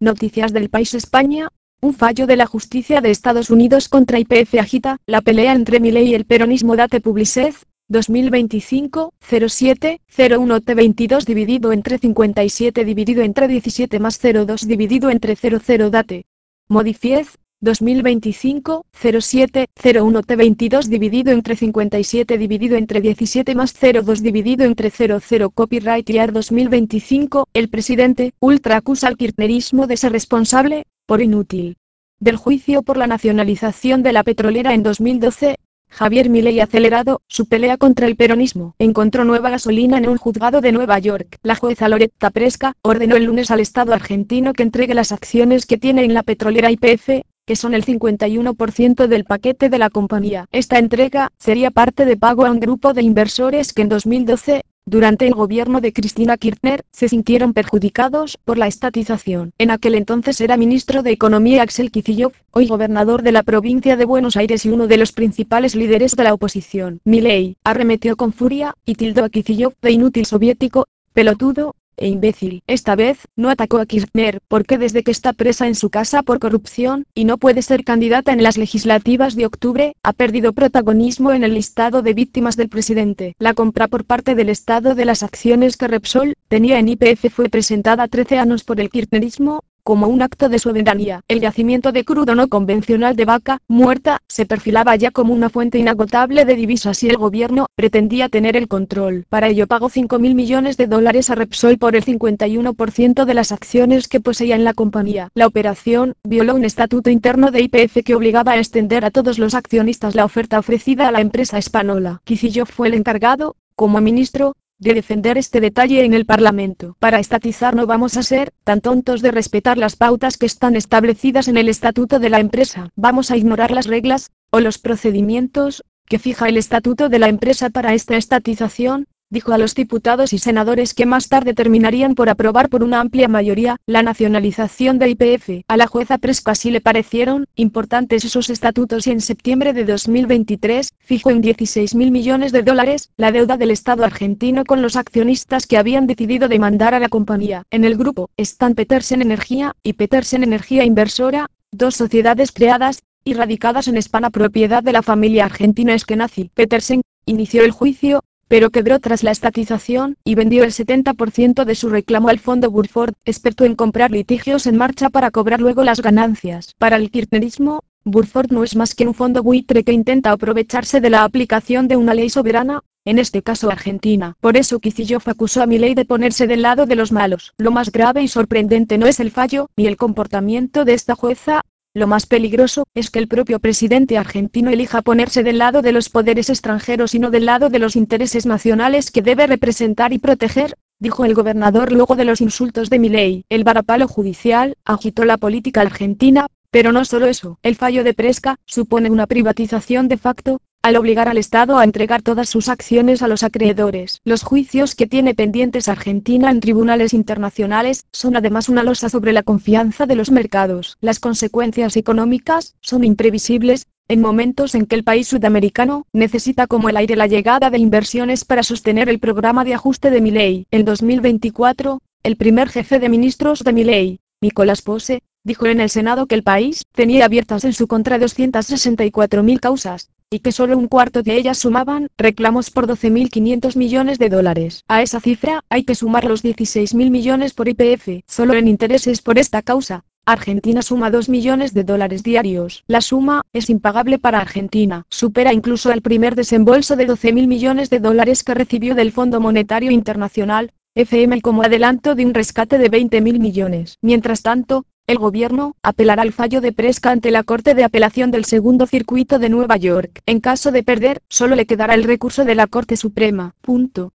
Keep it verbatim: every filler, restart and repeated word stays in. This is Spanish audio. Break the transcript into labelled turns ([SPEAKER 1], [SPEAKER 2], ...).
[SPEAKER 1] Noticias del País España. Un fallo de la justicia de Estados Unidos contra Y P F agita la pelea entre Milei y el peronismo. Date Publicez, dos mil veinticinco, cero siete, cero uno T veintidós dividido entre cincuenta y siete dividido entre diecisiete más cero dos dividido entre cero cero Date. Modifiez, dos mil veinticinco, cero siete, cero uno T veintidós dividido entre cincuenta y siete dividido entre diecisiete más cero dos dividido entre cero cero Copyright Year dos mil veinticinco. El presidente ultra acusa al kirchnerismo de ser responsable, por inútil, del juicio por la nacionalización de la petrolera en dos mil doce. Javier Milei acelerado su pelea contra el peronismo. Encontró nueva gasolina en un juzgado de Nueva York. La jueza Loretta Presca ordenó el lunes al Estado argentino que entregue las acciones que tiene en la petrolera Y P F, que son el cincuenta y uno por ciento del paquete de la compañía. Esta entrega sería parte de pago a un grupo de inversores que en dos mil doce, durante el gobierno de Cristina Kirchner, se sintieron perjudicados por la estatización. En aquel entonces era ministro de Economía Axel Kicillof, hoy gobernador de la provincia de Buenos Aires y uno de los principales líderes de la oposición. Milei arremetió con furia y tildó a Kicillof de inútil soviético, pelotudo e imbécil. Esta vez, no atacó a Kirchner, porque desde que está presa en su casa por corrupción, y no puede ser candidata en las legislativas de octubre, ha perdido protagonismo en el listado de víctimas del presidente. La compra por parte del Estado de las acciones que Repsol tenía en Y P F fue presentada trece años por el kirchnerismo, como un acto de soberanía. El yacimiento de crudo no convencional de Vaca Muerta se perfilaba ya como una fuente inagotable de divisas y el gobierno pretendía tener el control. Para ello pagó cinco mil millones de dólares a Repsol por el cincuenta y uno por ciento de las acciones que poseía en la compañía. La operación violó un estatuto interno de Y P F que obligaba a extender a todos los accionistas la oferta ofrecida a la empresa española. Kicillof fue el encargado, como ministro, de defender este detalle en el Parlamento. Para estatizar no vamos a ser tan tontos de respetar las pautas que están establecidas en el estatuto de la empresa. Vamos a ignorar las reglas, o los procedimientos, que fija el estatuto de la empresa para esta estatización, dijo a los diputados y senadores que más tarde terminarían por aprobar por una amplia mayoría la nacionalización de Y P F. A la jueza Presca sí le parecieron importantes esos estatutos y en septiembre de dos mil veintitrés fijó en dieciséis mil millones de dólares la deuda del Estado argentino con los accionistas que habían decidido demandar a la compañía. En el grupo están Petersen Energía y Petersen Energía Inversora, dos sociedades creadas y radicadas en España propiedad de la familia argentina Eskenazi. Petersen inició el juicio, pero quebró tras la estatización, y vendió el setenta por ciento de su reclamo al fondo Burford, experto en comprar litigios en marcha para cobrar luego las ganancias. Para el kirchnerismo, Burford no es más que un fondo buitre que intenta aprovecharse de la aplicación de una ley soberana, en este caso Argentina. Por eso Kicillof acusó a Milei de ponerse del lado de los malos. Lo más grave y sorprendente no es el fallo, ni el comportamiento de esta jueza. Lo más peligroso es que el propio presidente argentino elija ponerse del lado de los poderes extranjeros y no del lado de los intereses nacionales que debe representar y proteger, dijo el gobernador luego de los insultos de Milei. El varapalo judicial agitó la política argentina, pero no solo eso. El fallo de Presca supone una privatización de facto, al obligar al Estado a entregar todas sus acciones a los acreedores. Los juicios que tiene pendientes Argentina en tribunales internacionales son además una losa sobre la confianza de los mercados. Las consecuencias económicas son imprevisibles, en momentos en que el país sudamericano necesita como el aire la llegada de inversiones para sostener el programa de ajuste de Milei. En dos mil veinticuatro, el primer jefe de ministros de Milei, Nicolás Pose, dijo en el Senado que el país tenía abiertas en su contra doscientas sesenta y cuatro mil causas, y que solo un cuarto de ellas sumaban reclamos por doce mil quinientos millones de dólares. A esa cifra hay que sumar los dieciséis mil millones por Y P F. Solo en intereses por esta causa, Argentina suma dos millones de dólares diarios. La suma es impagable para Argentina. Supera incluso el primer desembolso de doce mil millones de dólares que recibió del Fondo Monetario Internacional, F M, como adelanto de un rescate de veinte mil millones. Mientras tanto, el gobierno apelará al fallo de Presca ante la Corte de Apelación del Segundo Circuito de Nueva York. En caso de perder, solo le quedará el recurso de la Corte Suprema. Punto.